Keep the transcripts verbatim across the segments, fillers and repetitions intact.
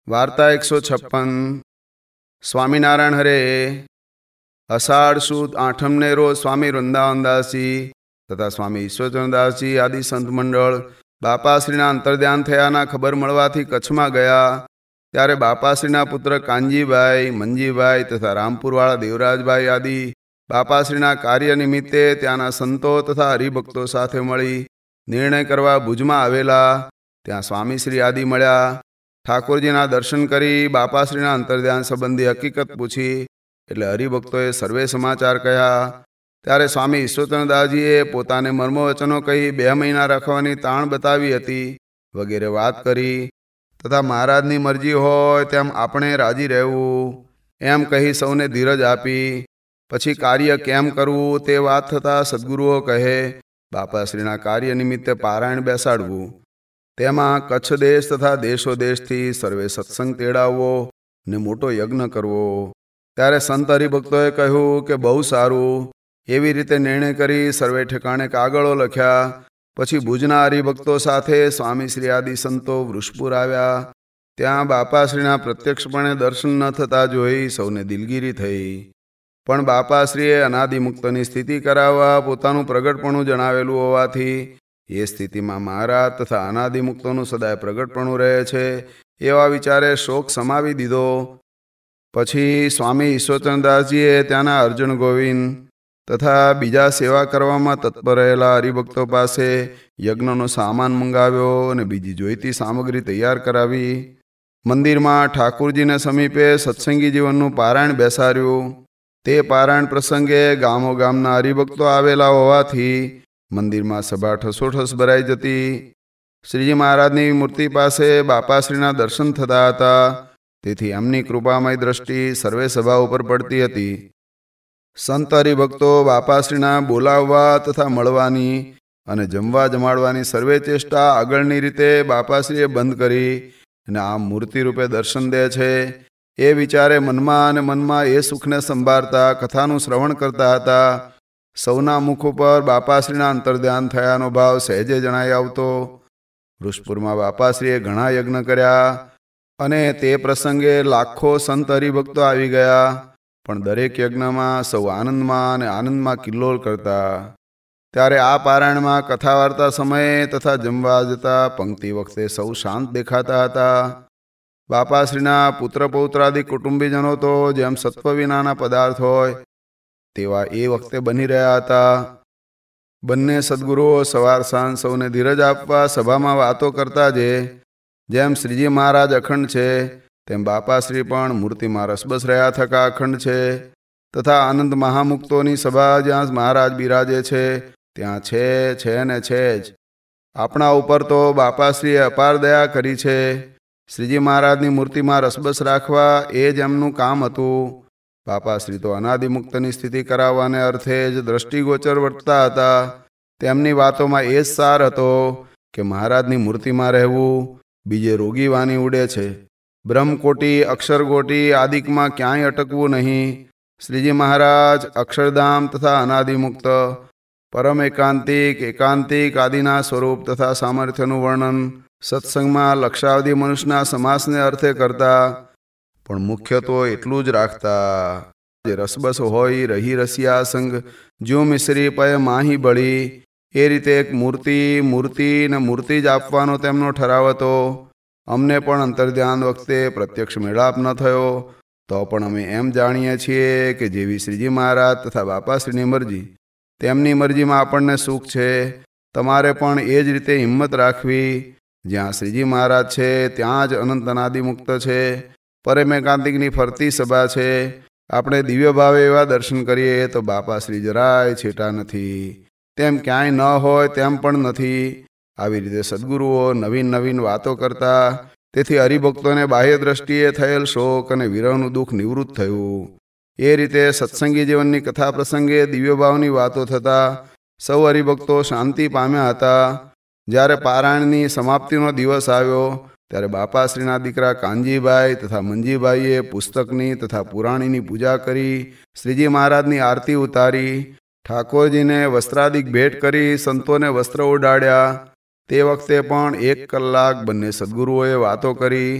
વાર્તા એકસો છપ્પન. સ્વામિનારાયણ હરે. અષાઢ સુદ આઠમને રોજ સ્વામી વૃંદાવનદાસજી તથા સ્વામી ઈશ્વરચંદ્રદાસજી આદિ સંત મંડળ બાપાશ્રીના અંતર્ધ્યાન થયાના ખબર મળવાથી કચ્છમાં ગયા. ત્યારે બાપાશ્રીના પુત્ર કાનજીભાઈ, મંજીભાઈ તથા રામપુરવાળા દેવરાજભાઈ આદિ બાપાશ્રીના કાર્ય નિમિત્તે ત્યાંના સંતો તથા હરિભક્તો સાથે મળી નિર્ણય કરવા ભુજમાં આવેલા. ત્યાં સ્વામીશ્રી આદિ મળ્યા. ઠાકોરજીના દર્શન કરી બાપાશ્રીના અંતર્ધ્યાન સંબંધી હકીકત પૂછી. એટલે હરિભક્તોએ સર્વે સમાચાર કહ્યા. ત્યારે સ્વામી ઈશ્વરચંદ્રદાસજીએ પોતાને મર્મવચનો કહી બે મહિના રાખવાની તાણ બતાવી હતી વગેરે વાત કરી. તથા મહારાજની મરજી હોય તેમ આપણે રાજી રહેવું એમ કહી સૌને ધીરજ આપી. પછી કાર્ય કેમ કરવું તે વાત થતાં સદ્ગુરુઓ કહે બાપાશ્રીના કાર્ય નિમિત્તે પારાયણ બેસાડવું. તેમાં કચ્છ દેશ તથા દેશો દેશથી સર્વે સત્સંગ તેડાવવો ને મોટો યજ્ઞ કરવો. ત્યારે સંત હરિભક્તોએ કહ્યું કે બહુ સારું. એવી રીતે નિર્ણય કરી સર્વે ઠેકાણે કાગળો લખ્યા. પછી ભુજના હરિભક્તો સાથે સ્વામીશ્રી આદિ સંતો વૃષપુર આવ્યા. ત્યાં બાપાશ્રીના પ્રત્યક્ષપણે દર્શન ન થતાં જોઈ સૌને દિલગીરી થઈ. પણ બાપાશ્રીએ અનાદિમુક્તની સ્થિતિ કરાવવા પોતાનું પ્રગટપણું જણાવેલું હોવાથી એ સ્થિતિમાં મહારાજ તથા અનાદિમુક્તોનું સદાય પ્રગટપણું રહે છે એવા વિચારે શોક સમાવી દીધો. પછી સ્વામી ઈશ્વરચંદ્રદાસજીએ ત્યાંના અર્જુન ગોવિંદ તથા બીજા સેવા કરવામાં તત્પર રહેલા હરિભક્તો પાસે યજ્ઞનો સામાન મંગાવ્યો અને બીજી જોઈતી સામગ્રી તૈયાર કરાવી. મંદિરમાં ઠાકુરજીને સમીપે સત્સંગી જીવનનું પારાયણ બેસાડ્યું. તે પારાયણ પ્રસંગે ગામો ગામના હરિભક્તો આવેલા હોવાથી મંદિરમાં સભા ઠસોઠસ ભરાઈ જતી. શ્રીજી મહારાજની મૂર્તિ પાસે બાપાશ્રીના દર્શન થતા હતા. તેથી એમની કૃપામય દ્રષ્ટિ સર્વે સભા ઉપર પડતી હતી. સંત હરિભક્તો બાપાશ્રીના બોલાવવા તથા મળવાની અને જમવા જમાડવાની સર્વે ચેષ્ટા આગળની રીતે બાપાશ્રીએ બંધ કરી અને આ મૂર્તિ રૂપે દર્શન દે છે એ વિચારે મનમાં અને મનમાં એ સુખને સંભાળતા કથાનું શ્રવણ કરતા હતા. સૌના મુખ ઉપર બાપાશ્રીના અંતર્ધ્યાન થયાનો ભાવ સહેજે જણાઈ આવતો. વૃષપુરમાં બાપાશ્રીએ ઘણા યજ્ઞ કર્યા અને તે પ્રસંગે લાખો સંત હરિભક્તો આવી ગયા. પણ દરેક યજ્ઞમાં સૌ આનંદમાં અને આનંદમાં કિલ્લોલ કરતા. ત્યારે આ પારાયણમાં કથા વાર્તા સમયે તથા જમવા જતા પંક્તિ વખતે સૌ શાંત દેખાતા હતા. બાપાશ્રીના પુત્ર પૌત્રાદિ કુટુંબીજનો તો જેમ સત્વ વિનાના પદાર્થ હોય તેવા એ વખતે બની રહ્યા હતા. બંને સદ્ગુરુઓ સવાર સાંજ સૌને ધીરજ આપવા સભામાં વાતો કરતા જે જેમ શ્રીજી મહારાજ અખંડ છે તેમ બાપાશ્રી પણ મૂર્તિમાં રસબસ રહ્યા થકા અખંડ છે. તથા આનંદ મહામુક્તોની સભા જ્યાં મહારાજ બિરાજે છે ત્યાં છે છે ને છે જ. આપણા ઉપર તો બાપાશ્રીએ અપાર દયા કરી છે. શ્રીજી મહારાજની મૂર્તિમાં રસબસ રાખવા એ જ એમનું કામ હતું. બાપાશ્રી તો અનાદિમુક્તની સ્થિતિ કરાવવાને અર્થે જ દ્રષ્ટિગોચર વર્તતા હતા. તેમની વાતોમાં એ જ સાર હતો કે મહારાજની મૂર્તિમાં રહેવું બીજે રોગી વાની ઉડે છે. બ્રહ્મકોટી અક્ષરકોટી આદિકમાં ક્યાંય અટકવું નહીં. શ્રીજી મહારાજ અક્ષરધામ તથા અનાદિમુક્ત પરમ એકાંતિક એકાંતિક આદિના સ્વરૂપ તથા સામર્થ્યનું વર્ણન સત્સંગમાં લક્ષાવધિ મનુષ્યના સમાસને અર્થે કરતા. પણ મુખ્ય તો એટલું જ રાખતા જે રસબસ હોય રહી રસિયા સંગ જો મિશ્રી પય માહી બળી. એ રીતે એક મૂર્તિ મૂર્તિ ને મૂર્તિ જ આપવાનો તેમનો ઠરાવ હતો. અમને પણ અંતર્ધ્યાન વખતે પ્રત્યક્ષ મેળાપ ન થયો તો પણ અમે એમ જાણીએ છીએ કે જેવી શ્રીજી મહારાજ તથા બાપાશ્રીની મરજી તેમની મરજીમાં આપણને સુખ છે. તમારે પણ એ જ રીતે હિંમત રાખવી. જ્યાં શ્રીજી મહારાજ છે ત્યાં જ અનંત અનાદિમુક્ત છે. પરમ એકાંતિકની ફરતી સભા છે. આપણે દિવ્ય ભાવે એવા દર્શન કરીએ તો બાપાશ્રી જરાય છેટા નથી. તેમ ક્યાંય ન હોય તેમ પણ નથી. આવી રીતે સદ્ગુરુઓ નવીન નવીન વાતો કરતા. તેથી હરિભક્તોને બાહ્ય દ્રષ્ટિએ થયેલ શોક અને વિરહનું દુઃખ નિવૃત્ત થયું. એ રીતે સત્સંગી જીવનની કથા પ્રસંગે દિવ્યભાવની વાતો થતા સૌ હરિભક્તો શાંતિ પામ્યા હતા. જ્યારે પારાયણની સમાપ્તિનો દિવસ આવ્યો ત્યારે બાપાશ્રીના દીકરા કાનજીભાઈ તથા મંજીભાઈએ પુસ્તકની તથા પુરાણીની પૂજા કરી શ્રીજી મહારાજની આરતી ઉતારી. ઠાકોરજીને વસ્ત્રાદિક ભેટ કરી સંતોને વસ્ત્ર ઓઢાડ્યા. તે વખતે પણ એક કલાક બંને સદ્ગુરુઓએ વાતો કરી.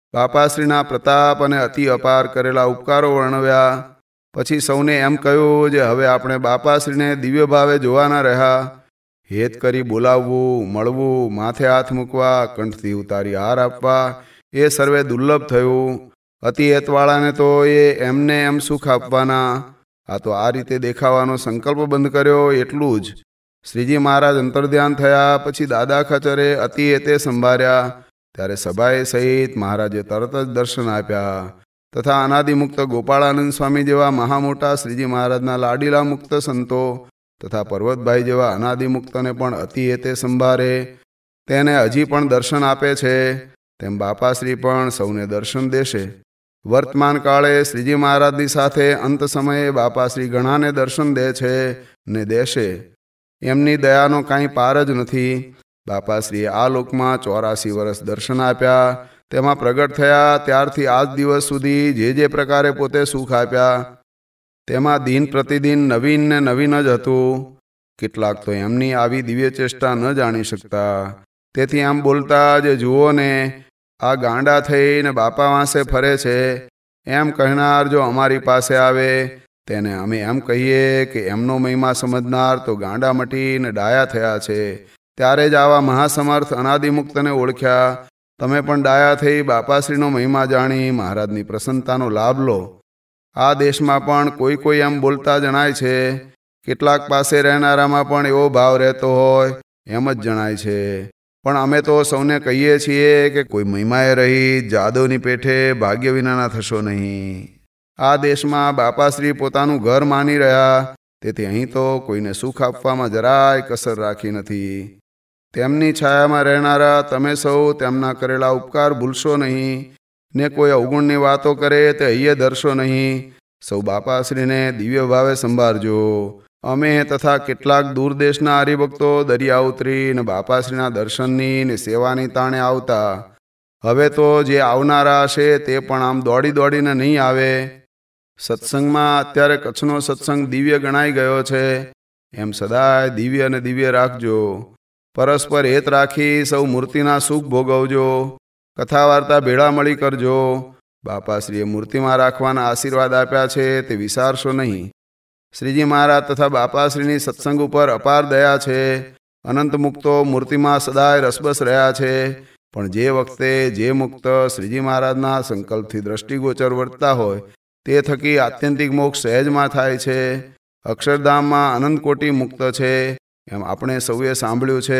બાપાશ્રીના પ્રતાપ અને અતિ અપાર કરેલા ઉપકારો વર્ણવ્યા. પછી સૌને એમ કહ્યું જે હવે આપણે બાપાશ્રીને દિવ્ય ભાવે જોવાના રહ્યા. હેત કરી બોલાવવું, મળવું, માથે હાથ મૂકવા, કંઠથી ઉતારી હાર આપવા એ સર્વે દુર્લભ થયું. અતિ હેતવાળાને તો એ એમને એમ સુખ આપવાના. આ તો આ રીતે દેખાવાનો સંકલ્પ બંધ કર્યો એટલું જ. શ્રીજી મહારાજ અંતર્ધ્યાન થયા પછી દાદા ખચરે અતિ હેતે સંભાળ્યા. ત્યારે સભાએ સહિત મહારાજે તરત જ દર્શન આપ્યા તથા અનાદિમુક્ત ગોપાળાનંદ સ્વામી જેવા મહામોટા શ્રીજી મહારાજના લાડીલા મુક્ત સંતો તથા પર્વતભાઈ જેવા અનાદિમુક્તને પણ અતિ હેતે સંભાળે તેને હજી પણ દર્શન આપે છે. તેમ બાપાશ્રી પણ સૌને દર્શન દેશે. વર્તમાન કાળે શ્રીજી મહારાજની સાથે અંત સમયે બાપાશ્રી ઘણાને દર્શન દે છે ને દેશે. એમની દયાનો કાંઈ પાર જ નથી. બાપાશ્રીએ આ લોકમાં ચોરાસી વર્ષ દર્શન આપ્યા. તેમાં પ્રગટ થયા ત્યારથી આજ દિવસ સુધી જે જે પ્રકારે પોતે સુખ આપ્યા તેમાં દિન પ્રતિદિન નવીન ને નવીન જ હતું. કેટલાક તો એમની આવી દિવ્ય ચેષ્ટા ન જાણી શકતા. તેથી આમ બોલતા જે જુઓ ને આ ગાંડા થઈને બાપા વાંસે ફરે છે એમ કહેનાર જો અમારી પાસે આવે તેને અમે એમ કહીએ કે એમનો મહિમા સમજનાર તો ગાંડા મટીને ડાયા થયા છે. ત્યારે જ આવા મહાસમર્થ અનાદિમુક્તને ઓળખ્યા. તમે પણ ડાયા થઈ બાપાશ્રીનો મહિમા જાણી મહારાજની પ્રસન્નતાનો લાભ લો. આ દેશમાં પણ કોઈ કોઈ એમ બોલતા જણાય છે. કેટલાક પાસે રહેનારામાં પણ એવો ભાવ રહેતો હોય એમ જ જણાય છે. પણ અમે તો સૌને કહીએ છીએ કે કોઈ મહિમાએ રહી જાદવની પેઠે ભાગ્ય વિનાના થશો નહીં. આ દેશમાં બાપાશ્રી પોતાનું ઘર માની રહ્યા. તેથી અહીં તો કોઈને સુખ આપવામાં જરાય કસર રાખી નથી. તેમની છાયામાં રહેનારા તમે સૌ તેમના કરેલા ઉપકાર ભૂલશો નહીં ને કોઈ અવગુણની વાતો કરે તે અહીંયા ધરશો નહીં. સૌ બાપાશ્રીને દિવ્ય ભાવે સંભાળજો. અમે તથા કેટલાક દૂર દેશના હરિભક્તો દરિયા ઉતરી ને બાપાશ્રીના દર્શનની ને સેવાની તાણે આવતા. હવે તો જે આવનારા હશે તે પણ આમ દોડી દોડીને નહીં આવે. સત્સંગમાં અત્યારે કચ્છનો સત્સંગ દિવ્ય ગણાઈ ગયો છે. એમ સદાય દિવ્ય અને દિવ્ય રાખજો. પરસ્પર હેત રાખી સૌ મૂર્તિના સુખ ભોગવજો. કથા વાર્તા ભેળા મળી કરજો. બાપાશ્રીએ મૂર્તિમાં રાખવાના આશીર્વાદ આપ્યા છે તે વિસારશો નહીં. શ્રીજી મહારાજ તથા બાપાશ્રીની સત્સંગ ઉપર અપાર દયા છે. અનંત મુક્તો મૂર્તિમાં સદાય રસબસ રહ્યા છે. પણ જે વખતે જે મુક્ત શ્રીજી મહારાજના સંકલ્પથી દ્રષ્ટિગોચર વર્તતા હોય તે થકી આત્યંતિક મોક્ષ સહેજમાં થાય છે. અક્ષરધામમાં અનંત કોટી મુક્ત છે એમ આપણે સૌએ સાંભળ્યું છે.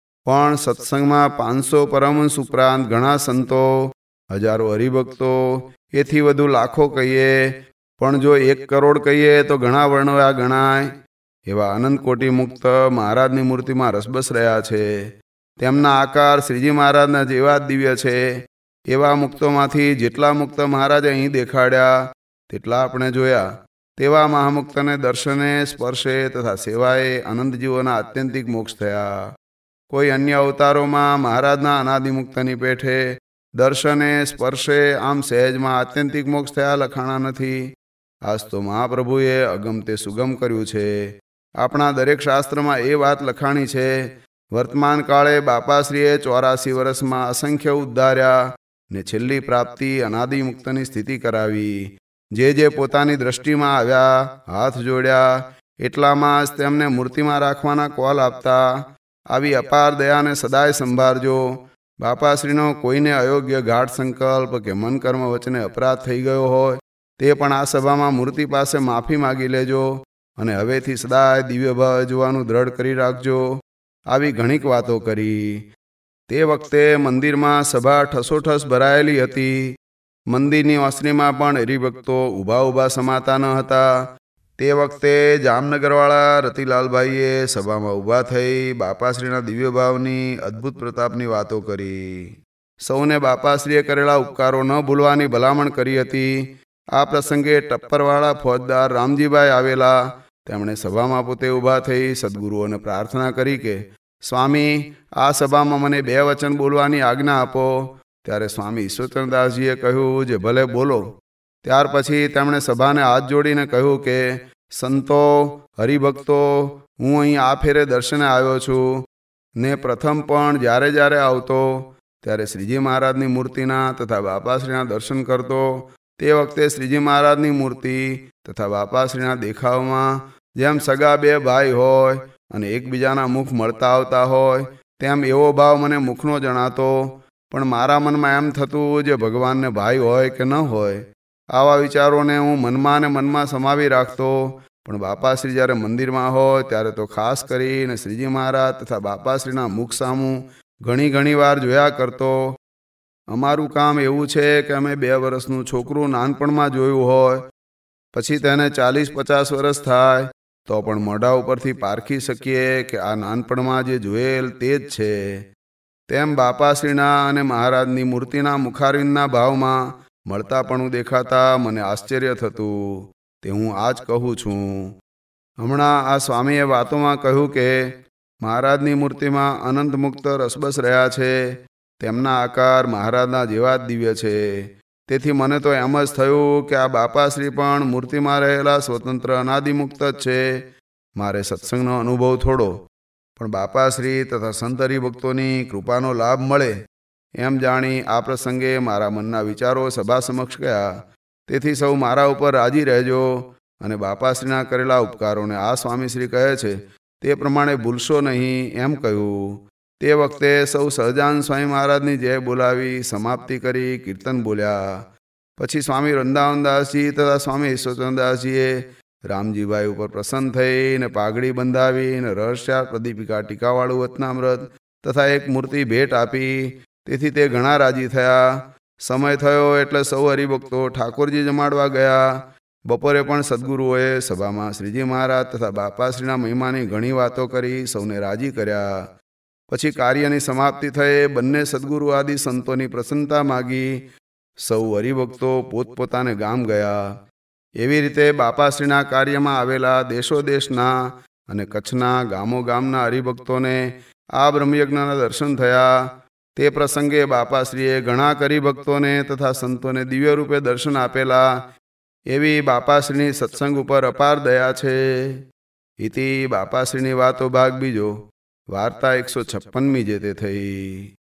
પણ સત્સંગમાં પાંચસો પરમહંસ ઉપરાંત ઘણા સંતો, હજારો હરિભક્તો, એથી વધુ લાખો કહીએ પણ જો એક કરોડ કહીએ તો ઘણા વર્ણવ્યા ગણાય એવા અનંત કોટી મુક્ત મહારાજની મૂર્તિમાં રસબસ રહ્યા છે. તેમના આકાર શ્રીજી મહારાજના જેવા જ દિવ્ય છે. એવા મુક્તોમાંથી જેટલા મુક્ત મહારાજે અહીં દેખાડ્યા તેટલા આપણે જોયા. તેવા મહામુક્તને દર્શને, સ્પર્શે તથા સેવાએ આનંદજીવોના આત્યંતિક મોક્ષ થયા. કોઈ અન્ય અવતારોમાં મહારાજના અનાદિમુક્તની પેઠે દર્શને, સ્પર્શે આમ સહેજમાં આત્યંતિક મોક્ષ થયા લખાણા નથી. આજ તો મહાપ્રભુએ અગમતે સુગમ કર્યું છે. આપણા દરેક શાસ્ત્રમાં એ વાત લખાણી છે. વર્તમાન કાળે બાપાશ્રીએ ચોરાસી વર્ષમાં અસંખ્ય ઉદ્ધાર્યા ને છેલ્લી પ્રાપ્તિ અનાદિમુક્તની સ્થિતિ કરાવી. જે જે પોતાની દ્રષ્ટિમાં આવ્યા, હાથ જોડ્યા એટલામાં જ તેમને મૂર્તિમાં રાખવાના કોલ આપતા. આવી અપાર દયાને સદાય સંભાળજો. બાપાશ્રીનો કોઈને અયોગ્ય ગાઢ સંકલ્પ કે મન કર્મ વચને અપરાધ થઈ ગયો હોય તે પણ આ સભામાં મૂર્તિ પાસે માફી માગી લેજો અને હવેથી સદાય દિવ્ય ભાવ જોવાનું દ્રઢ કરી રાખજો. આવી ઘણીક વાતો કરી. તે વખતે મંદિરમાં સભા ઠસોઠસ ભરાયેલી હતી. મંદિરની ઓસરીમાં પણ હરિભક્તો ઊભા ઊભા સમાતા ન હતા. તે વખતે જામનગરવાળા રતિલાલભાઈએ સભામાં ઊભા થઈ બાપાશ્રીના દિવ્ય ભાવની અદ્ભુત પ્રતાપની વાતો કરી. સૌને બાપાશ્રીએ કરેલા ઉપકારો ન ભૂલવાની ભલામણ કરી હતી. આ પ્રસંગે ટપ્પરવાળા ફોજદાર રામજીભાઈ આવેલા. તેમણે સભામાં પોતે ઊભા થઈ સદગુરુઓને પ્રાર્થના કરી કે સ્વામી, આ સભામાં મને બે વચન બોલવાની આજ્ઞા આપો. ત્યારે સ્વામી ઈશ્વરચંદ્રદાસજીએ કહ્યું જે ભલે બોલો. ત્યાર પછી તેમણે સભાને હાથ જોડીને કહ્યું કે સંતો, હરિભક્તો, હું અહીં આ ફેરે દર્શને આવ્યો છું ને પ્રથમ પણ જ્યારે જ્યારે આવતો ત્યારે શ્રીજી મહારાજની મૂર્તિના તથા બાપાશ્રીના દર્શન કરતો. તે વખતે શ્રીજી મહારાજની મૂર્તિ તથા બાપાશ્રીના દેખાવમાં જેમ સગા બે ભાઈ હોય અને એકબીજાના મુખ મળતા આવતા હોય તેમ એવો ભાવ મને મુખનો જણાતો. પણ મારા મનમાં એમ થતું જે ભગવાનને ભાઈ હોય કે ન હોય. આવા વિચારોને હું મનમાં ને મનમાં સમાવી રાખતો. પણ બાપાશ્રી જ્યારે મંદિરમાં હોય ત્યારે તો ખાસ કરીને શ્રીજી મહારાજ તથા બાપાશ્રીના મુખ સામું ઘણી ઘણી વાર જોયા કરતો. અમારું કામ એવું છે કે અમે બે વર્ષનું છોકરું નાનપણમાં જોયું હોય પછી તેને ચાલીસ પચાસ વર્ષ થાય તો પણ મોઢા ઉપરથી પારખી શકીએ કે આ નાનપણમાં જે જોયેલ તે જ છે. તેમ બાપાશ્રીના અને મહારાજની મૂર્તિના મુખારવિંદના ભાવમાં મળતાપણું દેખાતા મને આશ્ચર્ય થતું. તે હું આ જ કહું છું. હમણાં આ સ્વામીએ વાતોમાં કહ્યું કે મહારાજની મૂર્તિમાં અનંત મુક્ત રસબસ રહ્યા છે. તેમના આકાર મહારાજના જેવા જ દિવ્ય છે. તેથી મને તો એમ જ થયું કે આ બાપાશ્રી પણ મૂર્તિમાં રહેલા સ્વતંત્ર અનાદિમુક્ત જ છે. મારે સત્સંગનો અનુભવ થોડો પણ બાપાશ્રી તથા સંત હરિભક્તોની કૃપાનો લાભ મળે એમ જાણી આ પ્રસંગે મારા મનના વિચારો સભા સમક્ષ ગયા. તેથી સૌ મારા ઉપર રાજી રહેજો અને બાપાશ્રીના કરેલા ઉપકારોને આ સ્વામીશ્રી કહે છે તે પ્રમાણે ભૂલશો નહીં એમ કહ્યું. તે વખતે સૌ સહજાન સ્વામી મહારાજની જય બોલાવી સમાપ્તિ કરી કીર્તન બોલ્યા. પછી સ્વામી વૃંદાવનદાસજી તથા સ્વામી ઈશ્વરચંદ્રદાસજીએ રામજીભાઈ ઉપર પ્રસન્ન થઈને પાઘડી બંધાવીને રહસ્યા પ્રદીપિકા ટીકાવાળું વચનામૃત તથા એક મૂર્તિ ભેટ આપી. તેથી તે ઘણા રાજી થયા. સમય થયો એટલે સૌ હરિભક્તો ઠાકોરજી જમાડવા ગયા. બપોરે પણ સદગુરુઓએ સભામાં શ્રીજી મહારાજ તથા બાપાશ્રીના મહિમાની ઘણી વાતો કરી સૌને રાજી કર્યા. પછી કાર્યની સમાપ્તિ થઈ. બંને સદગુરુ આદિ સંતોની પ્રસન્નતા માગી સૌ હરિભક્તો પોતપોતાને ગામ ગયા. એવી રીતે બાપાશ્રીના કાર્યમાં આવેલા દેશો દેશના અને કચ્છના ગામો ગામના હરિભક્તોને આ બ્રહ્મયજ્ઞના દર્શન થયા. તે પ્રસંગે બાપાશ્રીએ ઘણા હરિભક્તોને તથા સંતોને દિવ્ય રૂપે દર્શન આપેલા. એવી બાપાશ્રીની સત્સંગ ઉપર અપાર દયા છે. ઇતિ બાપાશ્રીની વાતો ભાગ બીજો. વાર્તા એકસો છપ્પનમી જે તે થઈ.